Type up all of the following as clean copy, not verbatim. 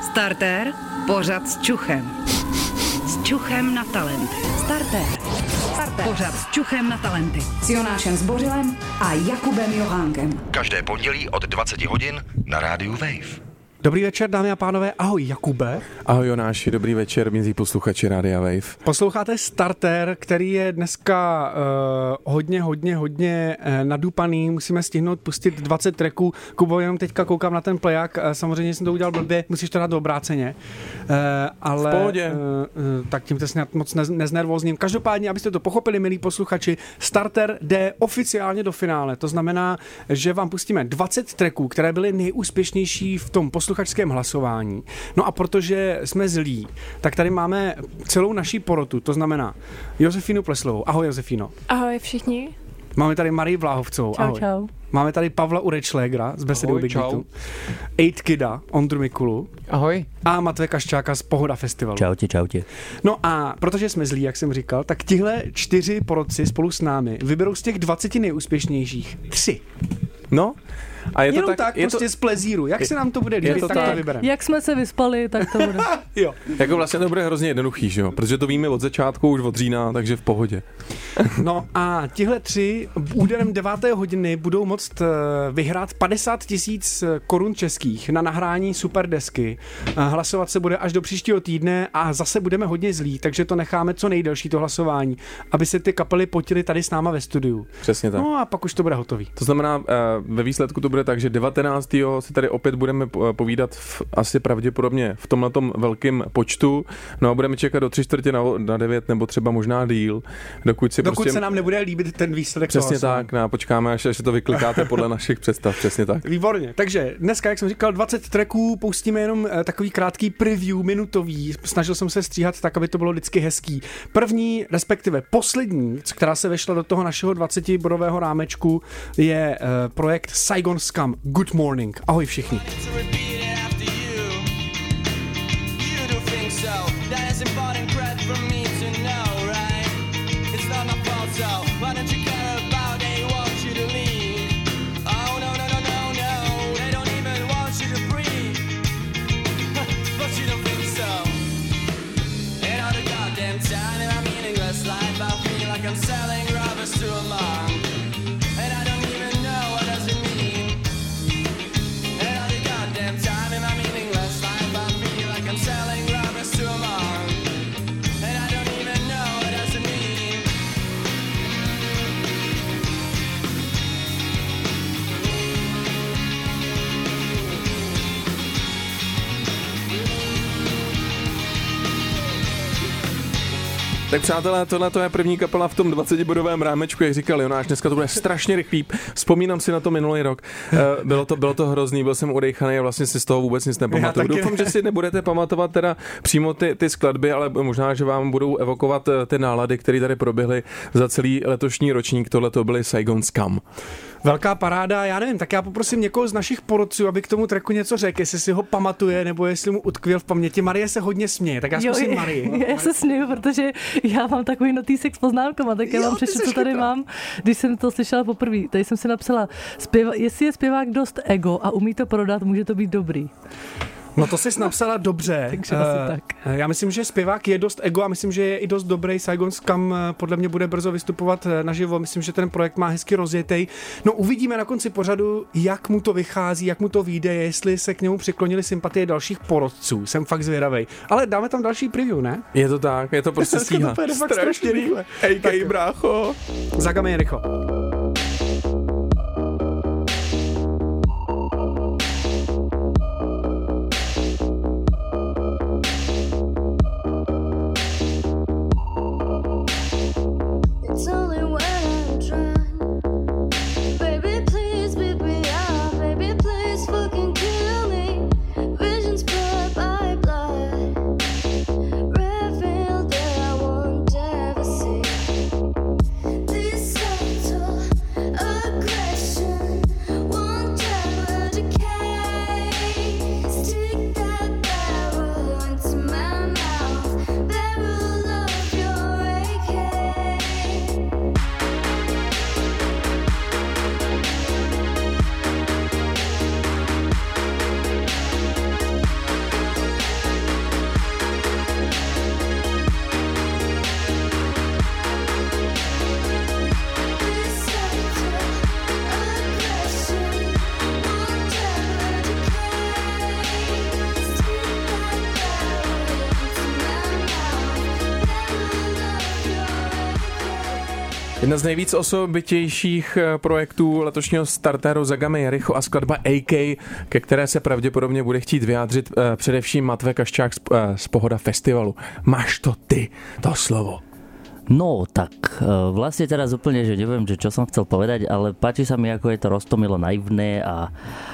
Starter, pořad s čuchem. S čuchem na talenty. Starter. Pořad s čuchem na talenty. S Jonášem Zbořilem a Jakubem Johánkem. Každé pondělí od 20 hodin na rádiu Wave. Dobrý večer, dámy a pánové. Ahoj, Jakube. Ahoj, Jonáši, dobrý večer, milí posluchači Rádia Wave. Posloucháte Starter, který je dneska hodně nadupaný. Musíme stihnout pustit 20 tracků. Kubo, jenom teďka koukám na ten playak. Samozřejmě jsem to udělal blbě, musíš to dát obráceně. Ale v pohodě. Tak tím snad moc neznervózním. Každopádně, abyste to pochopili, milí posluchači, Starter jde oficiálně do finále. To znamená, že vám pustíme 20 tracků, které byly nejúspěšnější v tom posluchačském hlasování. No a protože jsme zlí, tak tady máme celou naší porotu, to znamená Josefínu Pleslovou. Ahoj, Josefíno. Ahoj všichni. Máme tady Marii Vláhovcovou. Čau, ahoj. čau. Máme tady Pavla Urečlégera z Besedy Big Beatu. 8 Kida, Ondru Mikulu. Ahoj. A Matveje Kaščáka z Pohoda festivalu. Čau tě. No a protože jsme zlí, jak jsem říkal, tak tihle 4 porodci spolu s námi vyberou z těch 20 nejúspěšnějších 3. No, a je to jenom tak, prostě z plezíru. Jak se nám to bude líbit, tak to vybereme. Jak jsme se vyspali, tak to bude. Jo. Jako vlastně to bude hrozně jednoduchý, že jo? Protože to víme od začátku, už od října, takže v pohodě. No a tihle 3 úderem 9. hodiny budou moct vyhrát 50 000 korun českých na nahrání superdesky. Hlasovat se bude až do příštího týdne a zase budeme hodně zlí, takže to necháme co nejdelší to hlasování, aby se ty kapely potily tady s náma ve studiu. Přesně tak. No a pak už to bude hotový. To znamená, ve výsledku to bude tak, že 19. si tady opět budeme povídat asi pravděpodobně v tomhletom velkém počtu, no a budeme čekat do 8:45 nebo třeba možná díl, dokud se nám nebude líbit ten výsledek. Přesně tak, no, počkáme, až to vyklikáte podle našich představ, přesně tak. Výborně, takže dneska, jak jsem říkal, 20 tracků, pustíme jenom takový krátký preview, minutový, snažil jsem se stříhat tak, aby to bylo vždycky hezký. První, respektive poslední, která se vešla do toho našeho 20bodového rámečku, je projekt Saigon Scum, Good Morning. Ahoj všichni. Tak přátelé, tohle je první kapela v tom 20bodovém rámečku, jak říkal Jonáš, dneska to bude strašně rychlý. Vzpomínám si na to minulý rok. Bylo to hrozný, byl jsem udejchaný a vlastně si z toho vůbec nic nepamatuju. Doufám, že si nebudete pamatovat teda přímo ty skladby, ale možná, že vám budou evokovat ty nálady, které tady proběhly za celý letošní ročník. Tohle to byly Saigon Scum. Velká paráda, já nevím, tak já poprosím někoho z našich porodců, aby k tomu tracku něco řekl, jestli si ho pamatuje, nebo jestli mu utkvěl v paměti. Marie se hodně směje, tak já zkusím Marii. Já se směju, protože já mám takový notýsek s poznámkama, tak já vám přečtu, co tady mám, když jsem to slyšela poprvé. Tady jsem si napsala, jestli je zpěvák dost ego a umí to prodat, může to být dobrý. No to jsi napsala dobře. Takže asi tak. Já myslím, že zpěvák je dost ego a myslím, že je i dost dobrý. Saigon Scum podle mě bude brzo vystupovat naživo. Myslím, že ten projekt má hezky rozjetej. No uvidíme na konci pořadu, jak mu to vychází, jak mu to vyjde, jestli se k němu přiklonili sympatie dalších porodců. Jsem fakt zvědavej. Ale dáme tam další preview, ne? Je to tak, je to prostě stíha. To fakt strašně rychle. Ej, brácho. Zagame rychle. These songs Jedna z nejvíc osobitějších projektů letošního startéru Zagami Jericho a skladba AK, ke které se pravděpodobně bude chtít vyjádřit především Matve Kaščák z Pohoda festivalu. Máš to ty, to slovo. No, tak vlastne teraz úplne, že neviem, že čo som chcel povedať, ale páči sa mi, ako je to roztomilo naivné a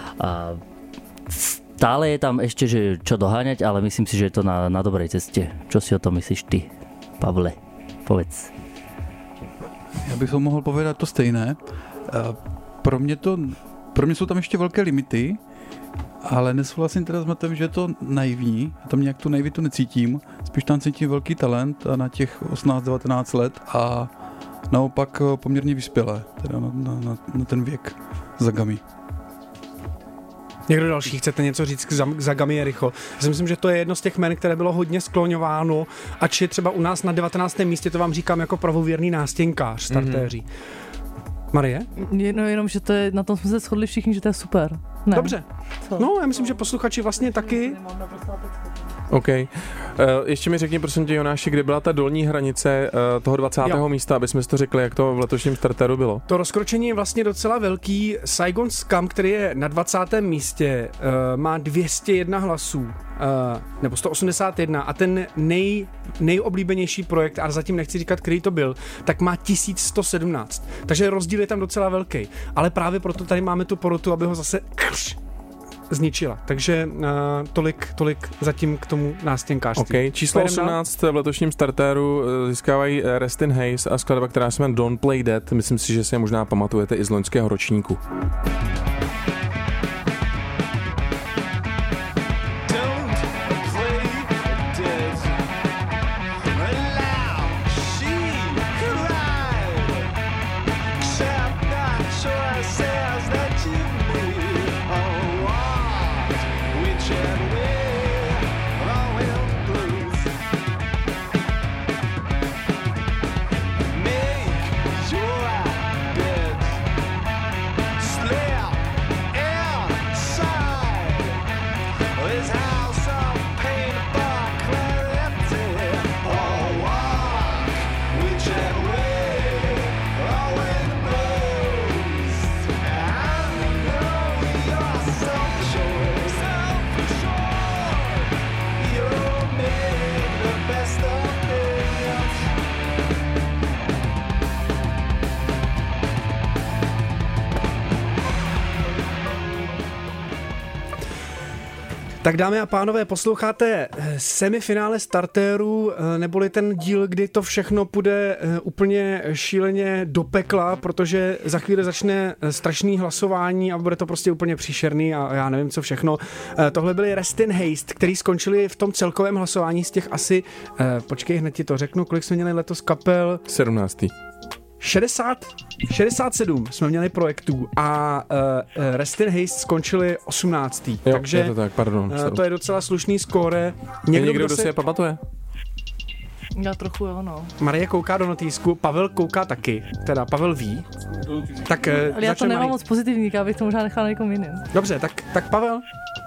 stále je tam ešte, že čo doháňať, ale myslím si, že je to na dobrej ceste. Čo si o tom myslíš ty, Pavle? Povedz. Já bych to mohl povedat to stejné. Pro mě jsou tam ještě velké limity, ale nesouhlasím teda s Matem, že je to naivní. Já tam nějak tu naivitu necítím. Spíš tam cítím velký talent na těch 18-19 let a naopak poměrně vyspělé, teda na ten věk Zagami. Někdo další, chcete něco říct k Zagami Jericho? Já si myslím, že to je jedno z těch jmen, které bylo hodně skloňováno, ač je třeba u nás na 19. místě, to vám říkám jako pravověrný nástěnkář startéří. Marie? Jenom, že to je, na tom jsme se shodli všichni, že to je super. Ne. Dobře. No, já myslím, že posluchači vlastně taky. OK. Ještě mi řekni, prosím tě, Jonáši, kde byla ta dolní hranice toho 20. místa, aby jsme si to řekli, jak to v letošním starteru bylo. To rozkročení je vlastně docela velký. Saigon Scum, který je na 20. místě, má 201 hlasů, nebo 181, a ten nejoblíbenější projekt, a zatím nechci říkat, který to byl, tak má 1117. Takže rozdíl je tam docela velký. Ale právě proto tady máme tu porotu, aby ho zase zničila. Takže tolik zatím k tomu nástěnkářství. OK, číslo 18 v letošním startéru získávají Rest in Haze a skladba, která se jmenuje Don't Play Dead. Myslím si, že si je možná pamatujete i z loňského ročníku. Tak dámy a pánové, posloucháte semifinále startéru, neboli ten díl, kdy to všechno půjde úplně šíleně do pekla, protože za chvíli začne strašný hlasování a bude to prostě úplně příšerný a já nevím co všechno. Tohle byly Rest in Haste, který skončili v tom celkovém hlasování z těch asi, počkej, hned ti to řeknu, kolik jsme měli letos kapel? 17. 67 jsme měli projektů a Rest in Haste skončili 18. Jo, takže je to tak, pardon. To je docela slušný skóre. Někdo, kdo si je pamatuje? Já trochu jo, no. Marie kouká do notýsku, Pavel kouká taky, teda Pavel ví. Tak, ale já to nemám moc pozitivní, já bych to možná nechala někomu jiným. Dobře, tak Pavel.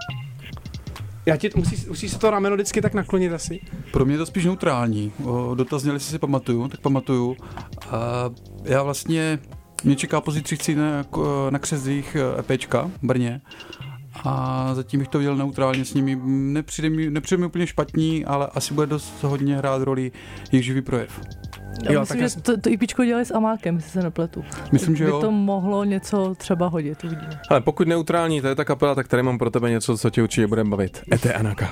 Musíš se to rameno vždycky tak naklonit asi. Pro mě je to spíš neutrální. Dotaz měli, jestli si pamatuju, tak pamatuju. Já vlastně, mě čeká pozítří na křezích EPčka v Brně. A zatím bych to viděl neutrálně s nimi. Nepřijde mi úplně špatný, ale asi bude dost hodně hrát roli jejich živý projev. Já myslím, že to IPčko dělali s Amákem, jestli se nepletu. Myslím, že by to mohlo něco třeba hodit, uvidíme. Ale pokud neutrální, to je ta kapela, tak tady mám pro tebe něco, co tě určitě bude bavit. Ete Anaka.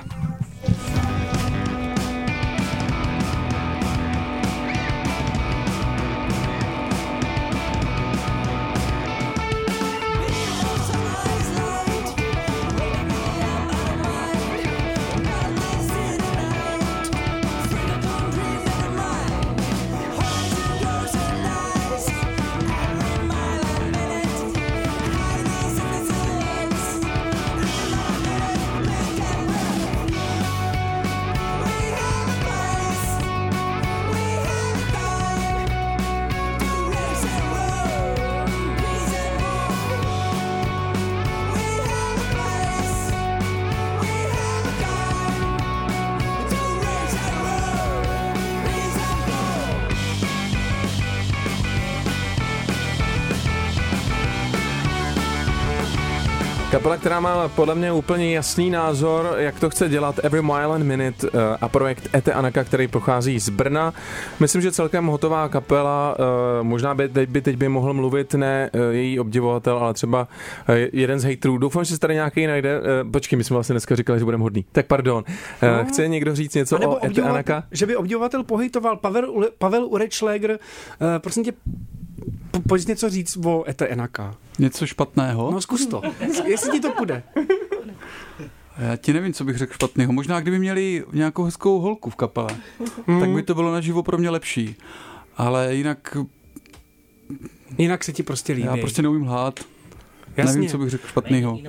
Kapela, která má podle mě úplně jasný názor, jak to chce dělat, Every Mile and Minute a projekt Ete Anaka, který pochází z Brna. Myslím, že celkem hotová kapela, možná by teď mohl mluvit ne její obdivovatel, ale třeba jeden z hejterů. Doufám, že se tady nějaký najde. Počkej, my jsme vlastně dneska říkali, že budeme hodný. Tak pardon. Chce někdo říct něco o Ete Anaka? Že by obdivovatel pohejtoval Pavel Urečlegr, prosím tě, pojď něco říct o Ete Anaka. Něco špatného? No zkus to, jestli ti to půjde. Já ti nevím, co bych řekl špatného. Možná, kdyby měli nějakou hezkou holku v kapele, tak by to bylo naživo pro mě lepší. Ale jinak... Jinak se ti prostě líbí. Já prostě neumím lhát. Jasně. Nevím, co bych řekl špatného.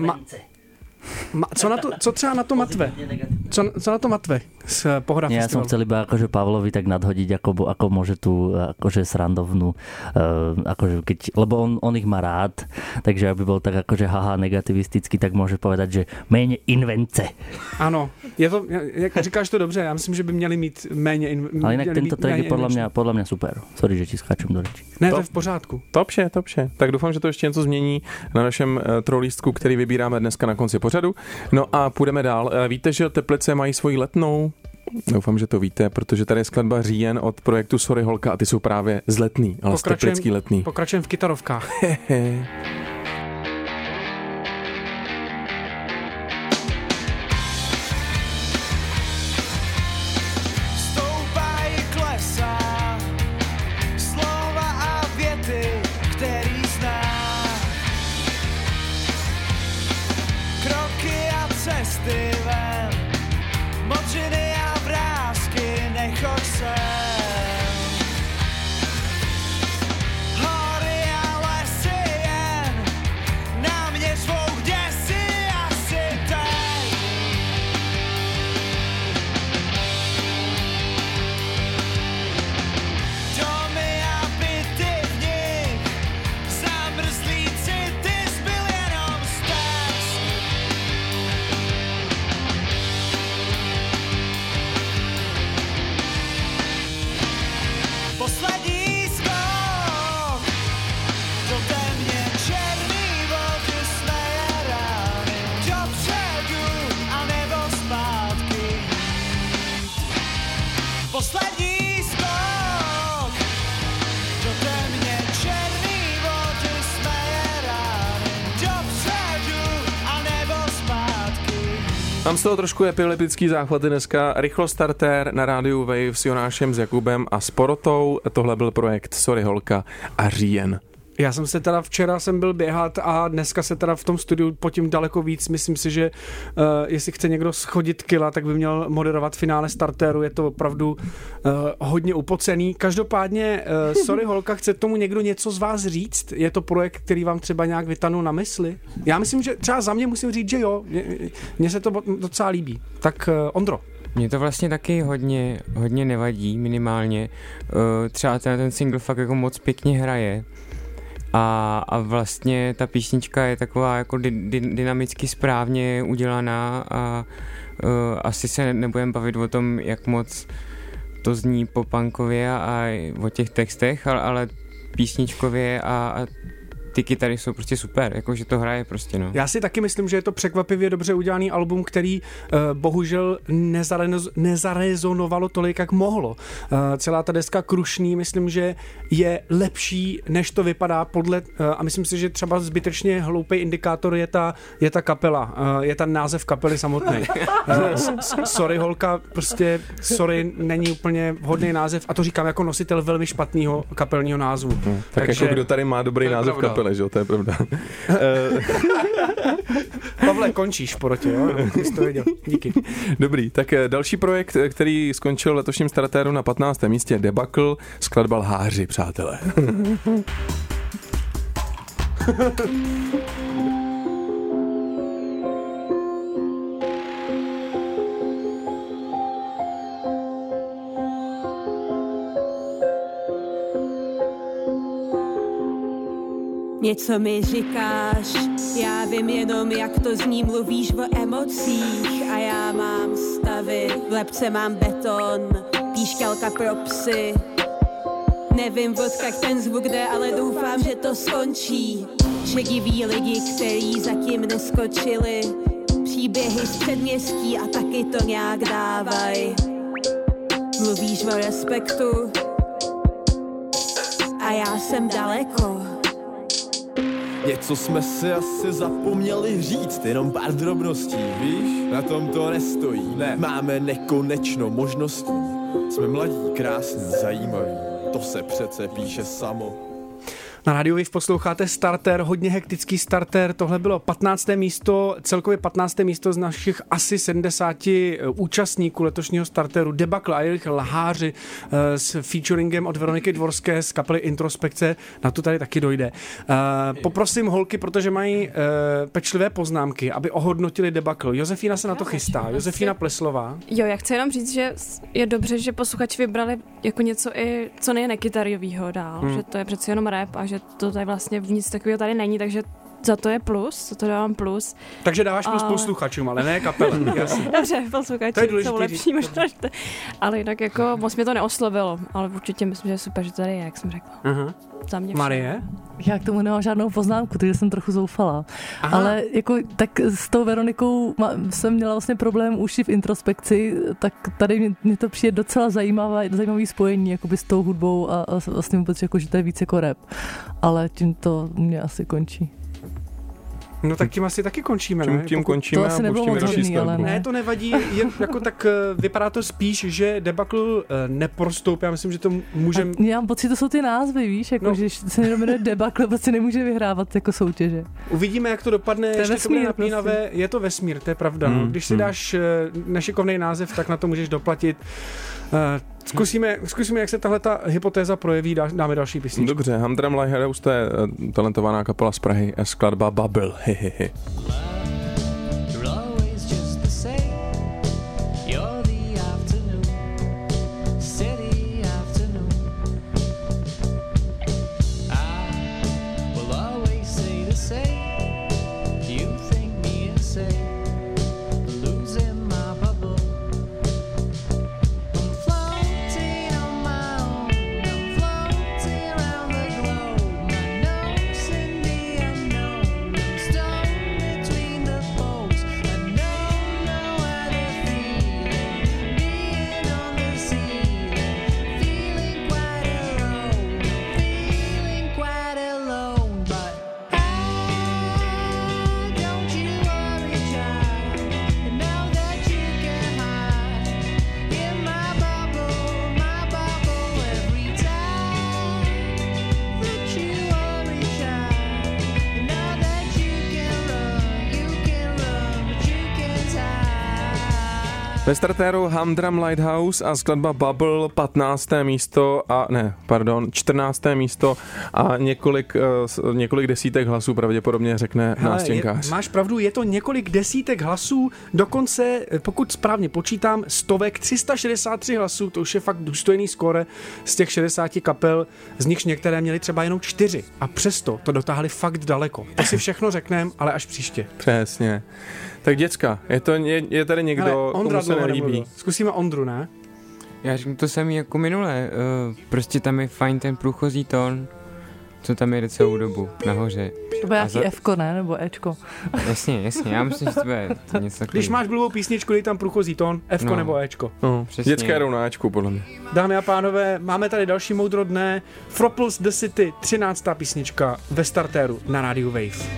Co třeba na to Matve? Co na to Matve z Pohoda Ja festivalu? som chcel iba akože Pavlovi tak nadhodiť, ako môže tú akože srandovnú, akože keď, lebo on ich má rád, takže aby bol tak akože haha negativistický, tak môže povedať, že méně invence. Ano, je to, jak říkáš to dobře, já myslím, že by měli mít méně invence. Ale inak tento track je podľa mňa super. Sorry, že ti skáčem do reči. Ne, to je v pořádku. Top vše. Tak doufám, že to ještě něco změní na našem trolístku, který vybíráme dneska na konci pořadu. No a půjdeme dál. Víte, že Teplice mají svoji letnou? Doufám, že to víte, protože tady je skladba Říjen od projektu Sorry Holka a ty jsou právě z Letný, ale z teplický Letný. Pokračujeme v kytarovkách. Mám z toho trošku epileptický záchvaty dneska. Rychlo startér na rádiu Wave s Jonášem, s Jakubem a s Porotou. Tohle byl projekt Sorry Holka a Říjen. Já jsem se teda včera byl běhat a dneska se teda v tom studiu potím daleko víc. Myslím si, že jestli chce někdo schodit kila, tak by měl moderovat finále startéru. Je to opravdu hodně upocený. Každopádně Sorry Holka, chce tomu někdo něco z vás říct? Je to projekt, který vám třeba nějak vytanul na mysli? Já myslím, že třeba za mě musím říct, že jo. Mně se to docela líbí. Tak Ondro. Mně to vlastně taky hodně nevadí, minimálně. Třeba ten single fakt jako moc pěkně hraje. A vlastně ta písnička je taková jako dynamicky správně udělaná a asi se nebudeme bavit o tom, jak moc to zní popunkově a o těch textech, ale písničkově a ty kytary jsou prostě super, jakože to hraje prostě, no. Já si taky myslím, že je to překvapivě dobře udělaný album, který bohužel nezarezonovalo tolik, jak mohlo. Celá ta deska Krušný, myslím, že je lepší, než to vypadá podle, a myslím si, že třeba zbytečně hloupý indikátor je ta kapela, je ten název kapely samotný. Sorry Holka, prostě Sorry není úplně vhodný název a to říkám jako nositel velmi špatného kapelního názvu. Takže jako kdo tady má dobrý název kapely, že jo, to je pravda. Pavle, končíš v Porotě, jo? Jsi to věděl. Díky. Dobrý, tak další projekt, který skončil v letošním startéru na 15. místě, Debakl, skladba Lháři, přátelé. Něco mi říkáš, já vím jenom, jak to zní, mluvíš o emocích a já mám stavy, v lebce mám beton, píšťalka pro psy. Nevím, odkud ten zvuk jde, ale doufám, že to skončí. Šediví lidi, který zatím neskočili, příběhy z předměstí a taky to nějak dávaj. Mluvíš o respektu a já jsem daleko. Něco jsme si asi zapomněli říct, jenom pár drobností, víš? Na tom to nestojí, ne. Máme nekonečno možností. Jsme mladí, krásní, zajímaví. To se přece píše samo. Na rádiu Wave posloucháte Starter, hodně hektický Starter, tohle bylo 15. místo, celkově 15. místo z našich asi 70 účastníků letošního Starteru. Debakl a jejich lháři s featuringem od Veroniky Dvorské z kapely Introspekce, na to tady taky dojde. Poprosím holky, protože mají pečlivé poznámky, aby ohodnotili Debakl. Josefína se na to chystá, Josefína Pleslová. Jo, já chci jenom říct, že je dobře, že posluchači vybrali jako něco i, co neje nekytariovýho dál, že to je přeci jenom rap a že to tady vlastně nic takového tady není, takže za to je plus, za to dávám plus. Takže dáváš plus posluchačům, ale ne kapele. Dobře, posluchači jsou lepší možná, ale jinak jako moc mě to neoslovilo, ale určitě myslím, že je super, že to tady je, jak jsem řekla. Za mě Marie? Já k tomu nemám žádnou poznámku, takže jsem trochu zoufala. Ale jako tak s tou Veronikou jsem měla vlastně problém už i v Introspekci, tak tady mě to přijde docela zajímavý spojení jakoby s tou hudbou a vlastně vůbec jako, že to je víc jako rap. Ale tím to mě asi končí. No tak tím asi taky končíme, ne? Tím končíme to asi a pustíme další skladbu. Ne, to nevadí, jako tak vypadá to spíš, že Debakl neprostoupí, já myslím, že to můžeme... Já mám pocit, to jsou ty názvy, víš, jako, že se jmenuje Debakl, prostě nemůže vyhrávat jako soutěže. Uvidíme, jak to dopadne, to je ještě to bude napínavé, je to vesmír, to je pravda. Když si dáš nešikovný název, tak na to můžeš doplatit. Zkusíme, jak se tahle ta hypotéza projeví, dáme další písničku. Dobře, Hamdram Lighthouse, to je talentovaná kapela z Prahy, skladba Bubble. Ve Starteru Hamdram Lighthouse a skladba Bubble 15. místo a 14. místo a několik desítek hlasů pravděpodobně řekne nástěnkář. Máš pravdu, je to několik desítek hlasů, dokonce, pokud správně počítám, 363 hlasů, to už je fakt důstojný skóre z těch 60 kapel, z nichž některé měly třeba jenom 4 a přesto to dotáhli fakt daleko. To si všechno řekneme, ale až příště. Přesně. Tak děcka, je tady někdo, komu se nelíbí. Zkusíme Ondru, ne? Já řeknu to samý jako minule. Prostě tam je fajn ten průchozí tón, co tam jede celou dobu nahoře. To bude nějaký Fko, ne? Nebo Ečko. Jasně, já myslím, že to bude něco takový. Když máš blbou písničku, dej tam průchozí tón, Fko nebo Ečko. Děcka jedou na Ečku, podle mě. Dámy a pánové, máme tady další moudro dne. Fropples The City, 13. písnička ve Starteru na rádiu Wave.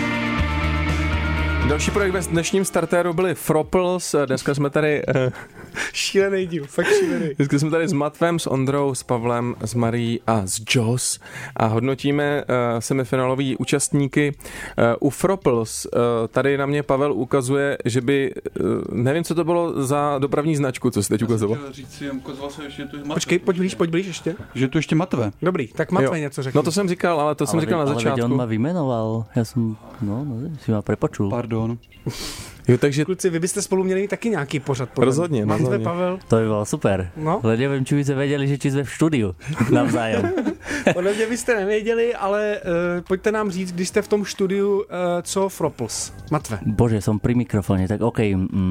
Další projekt ve dnešním Starteru byli Fropples. Dneska jsme tady Šílený díl, fakt šílený. Dneska jsme tady s Matvem, s Ondrou, s Pavlem, s Marí a s Jos a hodnotíme semifinálový účastníky. U Fropls tady na mě Pavel ukazuje, že by, nevím, co to bylo za dopravní značku, co jsi teď ukazoval. Počkej, pojď blíž ještě. Že tu ještě Matve. Dobrý, tak Matve něco řekni. No to jsem říkal, ale to jsem říkal na začátku. Ale on ma vymenoval, já jsem, si ma prepočul. Pardon. Jo, takže... Kluci, vy byste spolu měli taky nějaký pořad. Rozhodně. Matve, Pavel. To by bylo super. No. Ale nevím, či by se věděli, že či jsme v studiu navzájem. Podle mě byste nevěděli, ale pojďte nám říct, když jste v tom studiu, co Fropls. Matve. Bože, som pri mikrofóne, tak okej.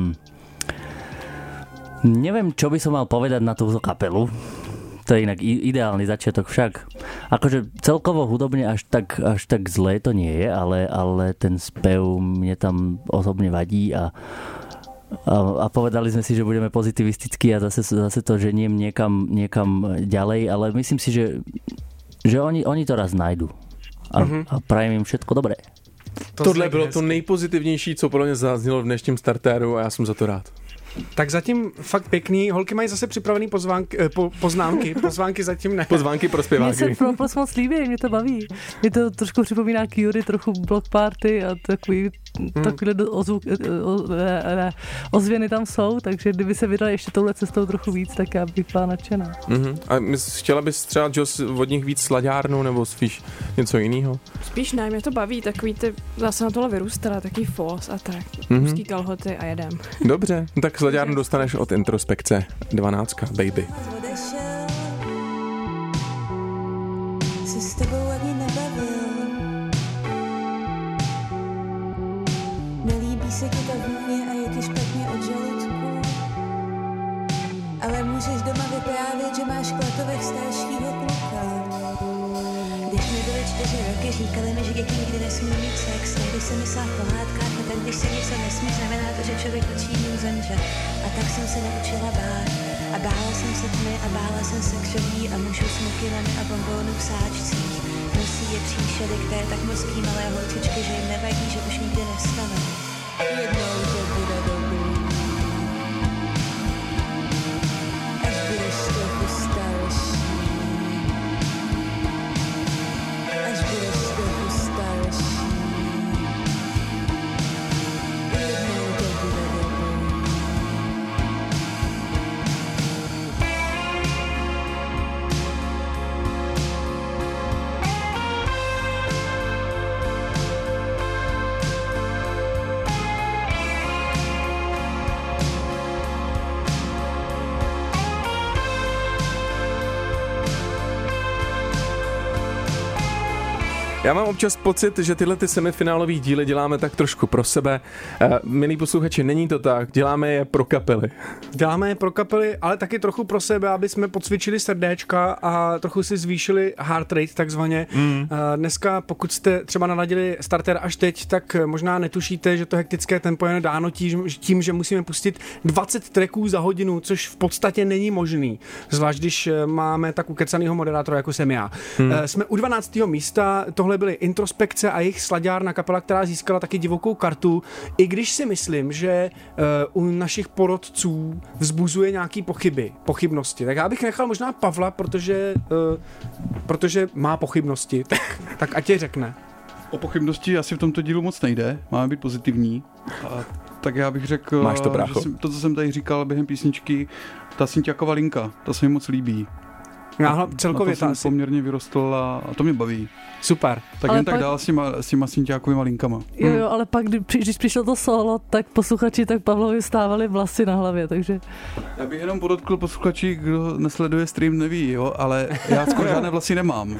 Neviem, čo by som mal povedať na túto kapelu. To je inak ideálny začiatok však. Akože celkovo hudobne až tak zlé to nie je, ale ten spev mne tam osobne vadí a povedali sme si, že budeme pozitivistickí a zase to ženiem niekam ďalej, ale myslím si, že oni to raz nájdu. A prajem im všetko dobré. Tohle bylo to nejpozitivnější, co podle mě zaznělo v dnešním startéru a já jsem za to rád. Tak zatím fakt pěkný. Holky mají zase připravený pozvánky zatím ne. Pozvánky pro zpěváky. Mně se Fropls moc líbí, mě to baví. Mě to trošku připomíná Curie, trochu Block Party a takovýhle ozvěny tam jsou, takže kdyby se vydali ještě touhle cestou trochu víc, tak já bych byla nadšená. A chtěla bys třeba Jos od nich víc slaďárnu nebo spíš něco jiného? Spíš ne, mě to baví, takový ty, zase na tohle vyrůstala, takový fos a tak, úzký kalhoty a jedem. Dobře, tak slaďárnu dostaneš od Introspekce 12, baby. Se s tebou ani nebavil. Nelíbí se ti ta vůně a je ti špatně od žaludku. Ale můžeš doma vyprávět, že máš klatovek staršího kluka. Když mi byly 4 roky, říkali mi, že děti nikdy nesmí mít sex. Když jsem myslela v pohádkách, a tak když se něco nesmí, znamená to, že člověk učí ním zemře. A tak jsem se naučila bát. A bála jsem se tmy a bála jsem se křoví a mužů s mokynami a bonbónů v sáčcích. Nosí je příšery, které tak moc malé holčičky, že jim nevadí, že už nikdy nevstane. Jednou to bude dobrý. Až budeš trochu starší. Až budeš trochu starší. Jednou to bude dobrý. Já mám občas pocit, že tyhle ty semifinálový díly děláme tak trošku pro sebe. Milí posluchači, není to tak, děláme je pro kapely. Děláme je pro kapely, ale taky trochu pro sebe, aby jsme pocvičili srdéčka a trochu si zvýšili heart rate takzvaně. Dneska, pokud jste třeba naladili starter až teď, tak možná netušíte, že to hektické tempo je dáno tím, že musíme pustit 20 tracků za hodinu, což v podstatě není možný. Zvlášť, když máme tak ukecanýho moderátora, jako jsem já. Jsme u 12. místa, tohle byly Introspekce a jejich slaďárna kapela, která získala taky divokou kartu, i když si myslím, že u našich porodců vzbuzuje nějaký pochybnosti. Tak já bych nechal možná Pavla, protože má pochybnosti, tak ať je řekne. O pochybnosti asi v tomto dílu moc nejde, máme být pozitivní. Tak já bych řekl, máš to, brácho. Že to, co jsem tady říkal během písničky, ta Synťákova linka, ta se mi moc líbí. Já celkově jsem poměrně vyrostl a to mě baví. Super. Tak ale jen tak dál s těma Synťákovýma linkama. Jo, ale pak, když přišlo to solo, tak posluchači tak Pavlovi stávali vlasy na hlavě, takže... Já bych jenom podotkl posluchači, kdo nesleduje stream, neví, jo, ale já skoro žádné vlasy nemám.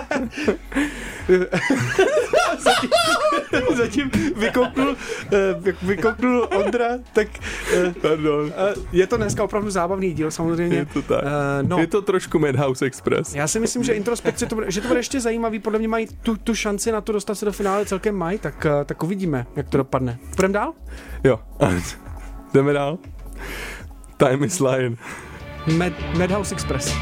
Zatím vykouknul Ondra, tak pardon. Je to dneska opravdu zábavný díl, samozřejmě. Je to tak. Je to trošku Madhouse Express. Já si myslím, že Introspekce, že to bude ještě zajímavý, podle mě mají tu šanci na to dostat se do finále celkem mají, tak uvidíme, jak to dopadne. Půjdeme dál? Jo, jdeme dál. Time is Lion. Madhouse Express.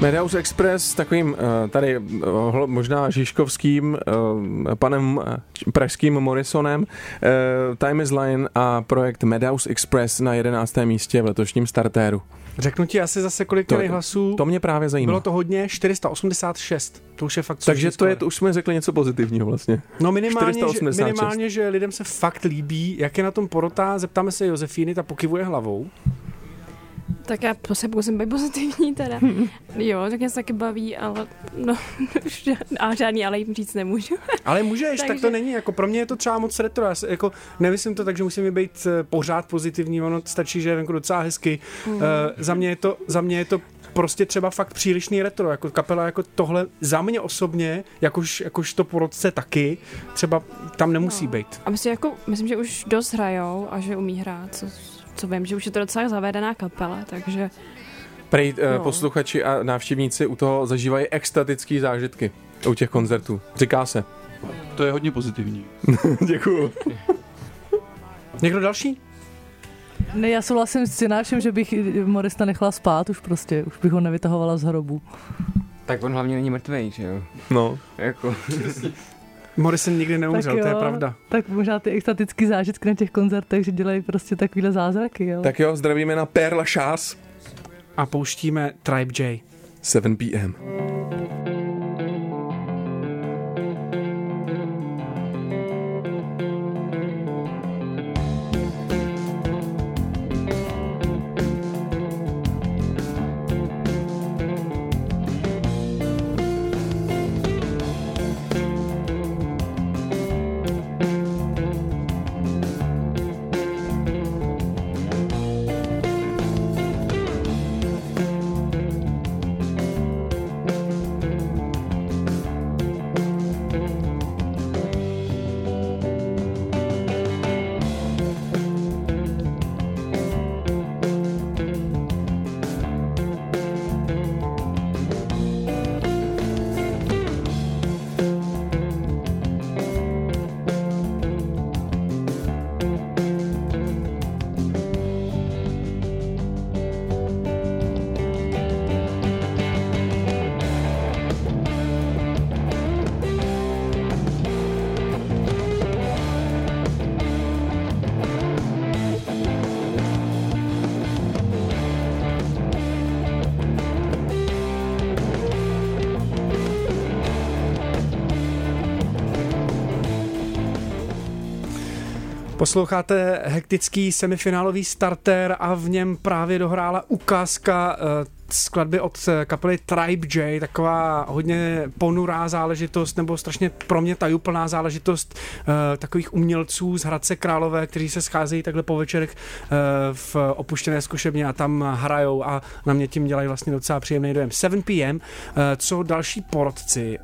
Meadows Express takovým tady možná žižkovským panem pražským Morrisonem, Time is Line a projekt Meadows Express na 11. místě v letošním startéru. Řeknu ti asi zase kolik hlasů. To mě právě zajímá. Bylo to hodně, 486. To už je fakt. Takže to už jsme řekli něco pozitivního vlastně. No minimálně, že lidem se fakt líbí, jak je na tom porota. Zeptáme se Josefíny, ta pokyvuje hlavou. Tak já se pokusím být pozitivní teda. Jo, tak mě se taky baví, ale no, žádný ale jim říct nemůžu. Ale můžeš, tak to není, jako pro mě je to třeba moc retro, já jako nemyslím to tak, že musíme být pořád pozitivní, ono stačí, že je jako docela hezky. Za mě je to prostě třeba fakt přílišný retro, jako kapela jako tohle za mě osobně, jakož to po roce taky, třeba tam nemusí být. A myslím, že už dost hrajou a že umí hrát, co vím, že už je to docela zavedená kapela, takže... Prej posluchači a návštěvníci u toho zažívají extatický zážitky u těch koncertů. Říká se. To je hodně pozitivní. Děkuju. Někdo další? Ne, já souhlasím s Cinášem, že bych Morrisona nechala spát už bych ho nevytahovala z hrobu. Tak on hlavně není mrtvej, že jo? No. Jako... Morrison nikdy neumřel, to je pravda. Tak možná ty extatický zážitky na těch koncertech, že dělají prostě takovýhle zázraky, jo. Tak jo, zdravíme na Père Lachaise. A pouštíme Tribe J. 7 p.m. Posloucháte hektický semifinálový starter a v něm právě dohrála ukázka skladby od kapely Tribe J, taková hodně ponurá záležitost, nebo strašně pro mě tajuplná záležitost takových umělců z Hradce Králové, kteří se scházejí takhle po večerech v opuštěné zkušebně a tam hrajou a na mě tím dělají vlastně docela příjemný dojem. 7 p.m. Co další porotci?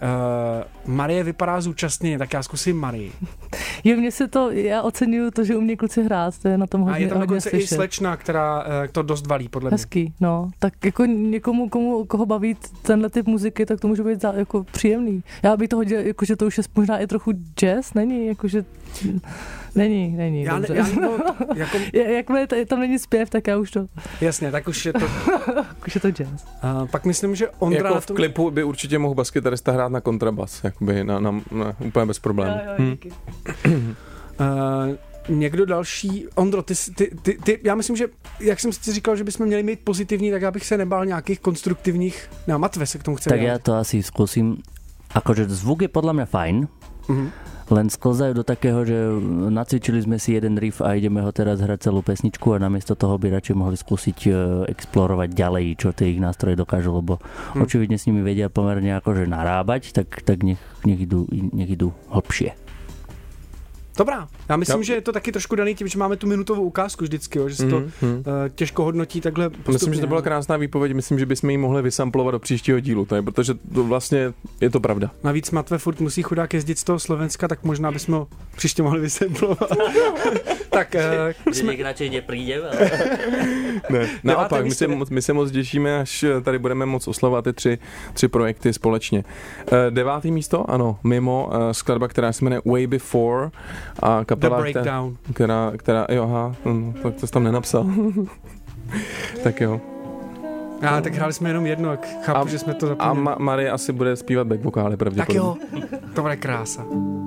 Marie vypadá zúčastněně, tak já zkusím Marii. Jo, já oceňuju to, že umí kluci hrát, to je na tom hodně slyšet. A je tam dokonce i slečna, která to dost valí, podle mě. Hezký, no. Tak jako někomu, koho baví tenhle typ muziky, tak to může být jako příjemný. Já bych to hodil, jakože to už je možná i trochu jazz, není? Jakože... Není. Jakmile tam není zpěv, tak já už to... Jasně, tak už je to... už je to jazz. Pak myslím, že Ondra... Jako v klipu by určitě mohl baskytarista hrát na kontrabas, jakoby úplně bez problémů. Díky. Někdo další, Ondro, ty, já myslím, že jak jsem si říkal, že bychom měli mít pozitivní, tak já bych se nebál nějakých konstruktivních, Matve se k tomu chce Tak dělat. ja to asi skúsim, akože zvuk je podľa mňa fajn, len sklzajú do takého, že nacvičili sme si jeden riff a ideme ho teraz hrať celú pesničku a namiesto toho by radšej mohli skúsiť explorovať ďalej, čo tie ich nástroje dokážu, lebo očividne s nimi vedia pomerne akože narábať, tak nech idú hlbšie. Dobrá, já myslím, že je to taky trošku daný tím, že máme tu minutovou ukázku vždycky, že se to těžko hodnotí takhle postupně. Myslím, že to byla krásná výpověď, myslím, že bychom ji mohli vysamplovat do příštího dílu, protože to vlastně je to pravda. Navíc Matve furt musí chudák jezdit z toho Slovenska, tak možná bychom ho příště mohli vysamplovat. Tak jsme... radšej neprídem, ale... Ne, naopak, my se moc těšíme, až tady budeme moc oslavovat ty tři projekty společně. 9. místo, ano, Mimo, skladba, která se jmenuje Way Before, a kapela, která jo, aha, tak to jsi tam nenapsal. Tak jo. Tak hráli jsme jenom jedno, jak chápu, že jsme to zapomněli. A Marie asi bude zpívat back vokály pravděpodobně. Tak jo, to bude krása.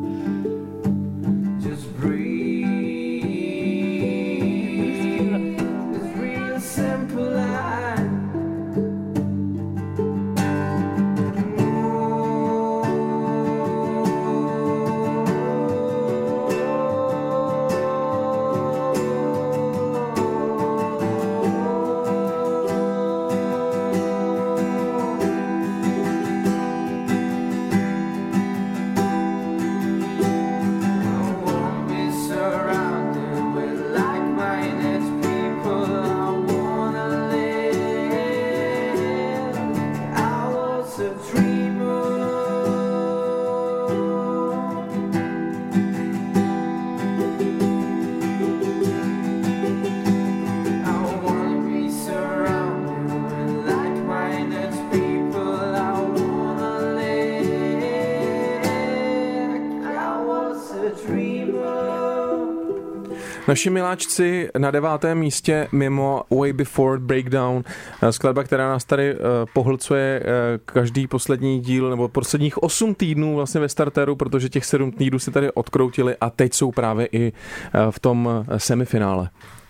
Naši miláčci na 9. místě mimo Way Before Breakdown, skladba, která nás tady pohlcuje každý poslední díl, nebo posledních 8 týdnů vlastně ve starteru, protože těch 7 týdnů si tady odkroutili a teď jsou právě i v tom semifinále.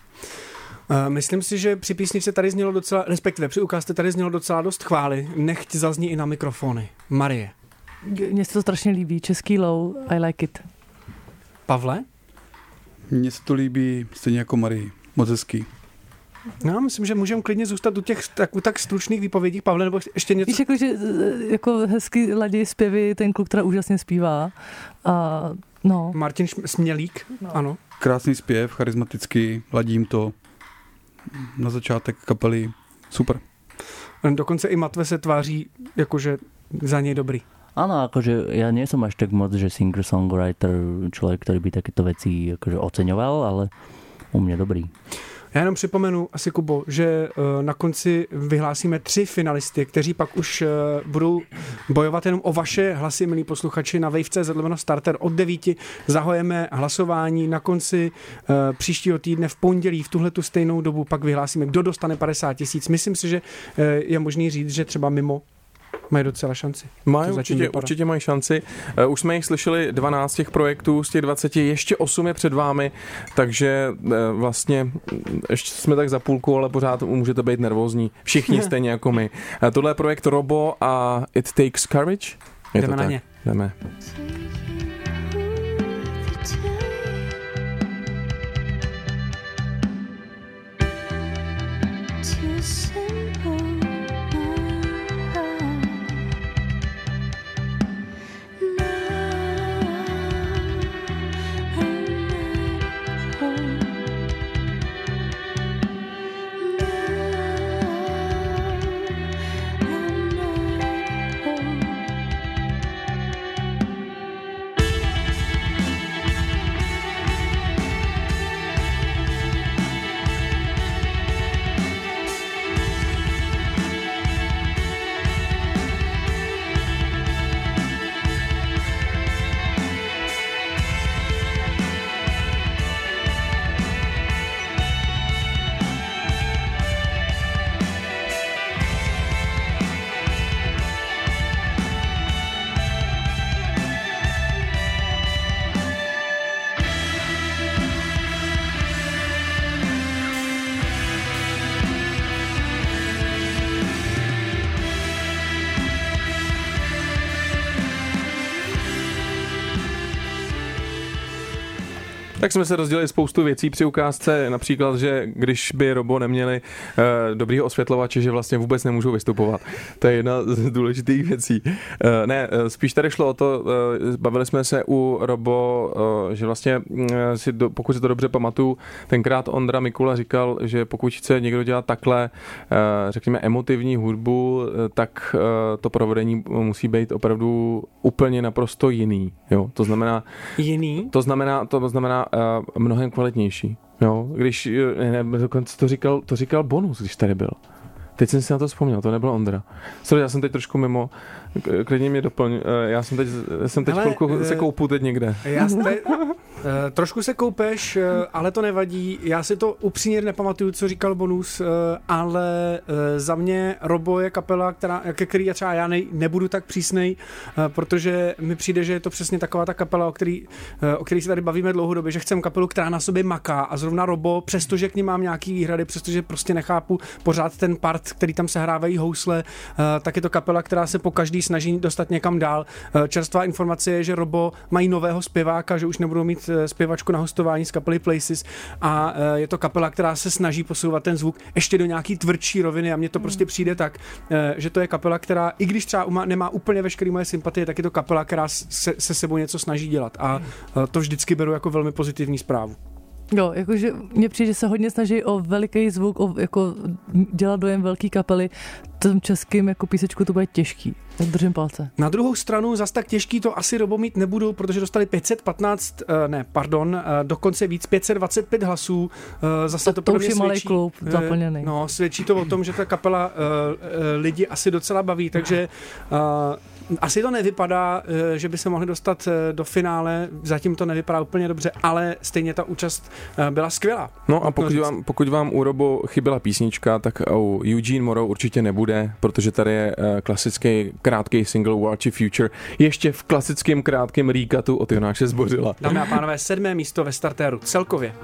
Myslím si, že při písničce tady znělo docela, respektive při ukázce tady znělo docela dost chvály. Nechť zazní i na mikrofony. Marie. Mně se to strašně líbí. Český low, I like it. Pavle? Mně se to líbí stejně jako Marii. Moc hezký. No, myslím, že můžeme klidně zůstat u těch tak stručných výpovědí. Pavle, nebo ještě něco? Víš, jako hezky ladí zpěvy, ten kluk teda úžasně zpívá. A, no. Martin Smělík, no. Ano. Krásný zpěv, charismatický, ladím to. Na začátek kapely, super. Dokonce i Matve se tváří, jakože za něj dobrý. Áno, akože ja nie som až tak moc, že singer-songwriter, človek, ktorý by takéto veci akože oceňoval, ale u mňa dobrý. Já jenom připomenu asi, Kubo, že na konci vyhlásíme 3 finalisty, kteří pak už budou bojovat jenom o vaše hlasy, milí posluchači, na wave.cz/starter od 9. Zahojeme hlasování na konci příštího týdne v pondělí v tuhletu stejnou dobu pak vyhlásíme, kdo dostane 50 000. Myslím si, že je možný říct, že třeba mimo mají docela šanci. Mají určitě mají šanci. Už jsme jich slyšeli 12 těch projektů, z těch 20 ještě 8 je před vámi, takže vlastně ještě jsme tak za půlku, ale pořád můžete být nervózní. Všichni stejně jako my. Tohle je projekt Robo a It Takes Courage. Jdeme na ně. Jdeme. Tak jsme se rozdělili spoustu věcí při ukázce, například, že když by Robo neměli dobrýho osvětlovače, že vlastně vůbec nemůžou vystupovat. To je jedna z důležitých věcí. Spíš tady šlo o to, bavili jsme se u Robo, že vlastně, pokud si to dobře pamatuju, tenkrát Ondra Mikula říkal, že pokud chce někdo dělat takhle, řekněme, emotivní hudbu, tak to provedení musí být opravdu úplně naprosto jiný. Jo? To znamená... Jiný? To znamená mnohem kvalitnější. Jo? Když, dokonce to říkal Bonus, když tady byl. Teď jsem si na to vzpomněl, to nebyl Ondra. Sorry, já jsem teď trošku mimo, klidně mě doplň. Já jsem teď chvilku se koupu teď někde. Trošku se koupeš, ale to nevadí. Já si to upřímně nepamatuju, co říkal Bonus, ale za mě Robo je kapela, ke který třeba já nebudu tak přísnej, protože mi přijde, že je to přesně taková ta kapela, o který se tady bavíme dlouhodobě, že chcem kapelu, která na sobě maká, a zrovna Robo, přestože k ní mám nějaký výhrady, přestože prostě nechápu pořád ten part, který tam sehrávají housle, tak je to kapela, která se po každý snaží dostat někam dál. Čerstvá informace je, že Robo mají nového zpěváka, že už nebudou mít zpěvačku na hostování z kapely Places, a je to kapela, která se snaží posouvat ten zvuk ještě do nějaký tvrdší roviny, a mně to prostě přijde tak, že to je kapela, která, i když třeba nemá úplně veškerý moje sympatie, tak je to kapela, která se sebou něco snaží dělat, a to vždycky beru jako velmi pozitivní zprávu. Jo, jakože mně přijde, že se hodně snaží o veliký zvuk, jako dělat dojem velký kapely. Tom českým jako písečku to bude těžký. Tak držím palce. Na druhou stranu zas tak těžký to asi Robo mít nebudou, protože dostali 525 hlasů. Zase to už je malý klub zaplněný. No, svědčí to o tom, že ta kapela lidi asi docela baví, takže asi to nevypadá, že by se mohli dostat do finále, zatím to nevypadá úplně dobře, ale stejně ta účast byla skvělá. No a pokud vám u Robo chyběla písnička, tak u Eugene Morrow určitě nebude, protože tady je klasický krátký single Watch Your Future, ještě v klasickém krátkém recatu od Jonáše Zbořila. Dámy a pánové, 7. místo ve startéru celkově.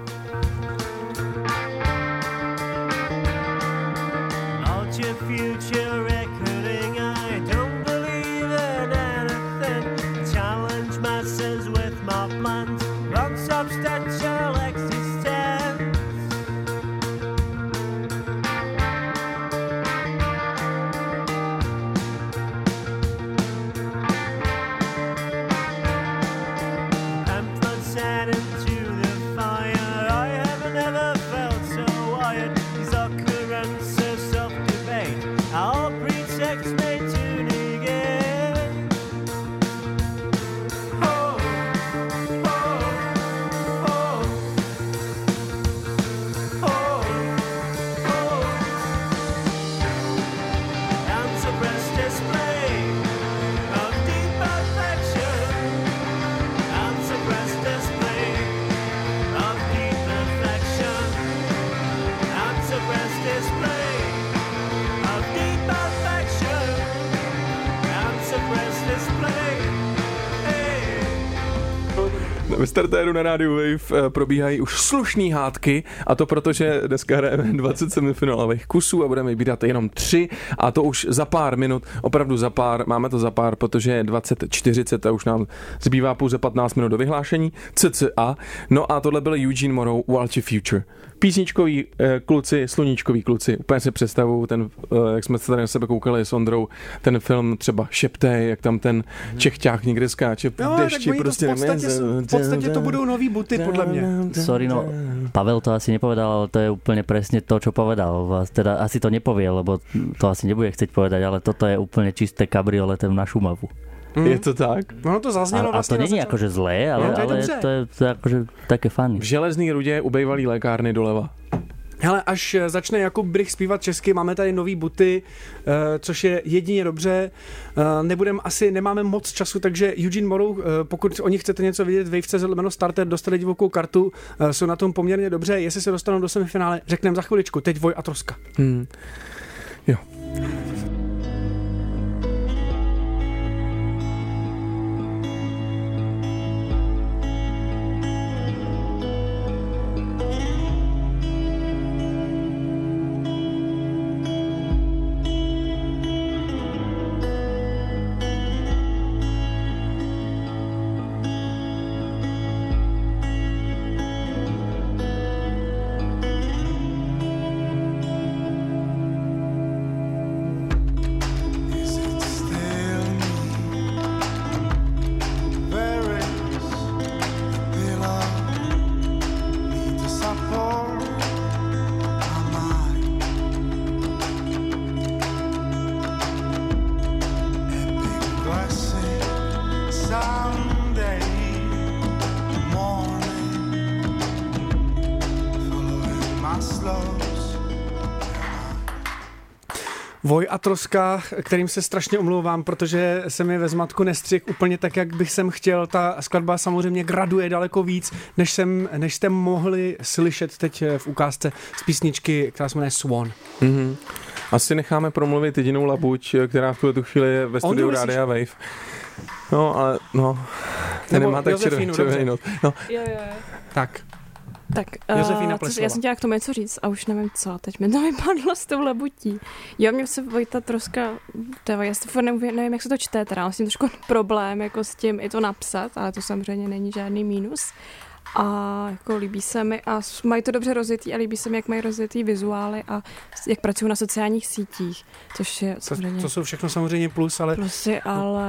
Ve startéru na rádiu Wave probíhají už slušný hádky, a to protože dneska hrajeme 20 semifinálových kusů a budeme vybírat jenom 3, a to už za pár minut, opravdu za pár, máme to za pár, protože je 20:40 a už nám zbývá pouze 15 minut do vyhlášení, cca. No a tohle byl Eugene Morrow, Watch Your Future. Písničkoví kluci, sluníčkoví kluci, úplně si představuju ten, jak jsme se tady na sebe koukali s Ondrou, ten film třeba Šeptej, jak tam ten Čechťák někde skáče v dešti, prostě v podstatě to budou nový buty, podle mě. Sorry, no, Pavel to asi nepovedal, ale to je úplne presne to, čo povedal. Teda asi to nepovie, lebo to asi nebude chcieť povedať, ale toto je úplne čisté kabrioletem na Šumavu. Je to tak? No to zaznělo vlastně. A to není akože zlé, ale to je akože také funny. V Železný Rudě u bývalý lékárny doleva. Hele, až začne Jakub Brych zpívat česky, máme tady nový buty, což je jedině dobře. Nemáme moc času, takže Eugene Morrow, pokud o nich chcete něco vidět, wave.cz/starter, dostali divokou kartu, jsou na tom poměrně dobře. Jestli se dostanou do semifinále, řekneme za chviličku. Teď Voj a Troska. Jo. Voj a troska, kterým se strašně omlouvám, protože se mi ve zmatku nestřih úplně tak, jak bych jsem chtěl. Ta skladba samozřejmě graduje daleko víc, než jste mohli slyšet teď v ukázce z písničky, která se jmenuje Swan. Mm-hmm. Asi necháme promluvit jedinou labuť, která v tu chvíli je ve studiu Rádia Wave. No, ale ten nemá tak červený not. No. Jo. Tak, já jsem chtěla k tomu něco říct a už nevím co, teď mi to vypadlo s tou labutí. Jo, mě se Vojta troska, já si furt nevím, jak se to čte, teda mám s tím trošku problém jako s tím i to napsat, ale to samozřejmě není žádný mínus. A jako líbí se mi a mají to dobře rozjetý a líbí se mi, jak mají rozjetý vizuály a jak pracují na sociálních sítích, což je samozřejmě... To jsou všechno samozřejmě plus, ale... Plusy,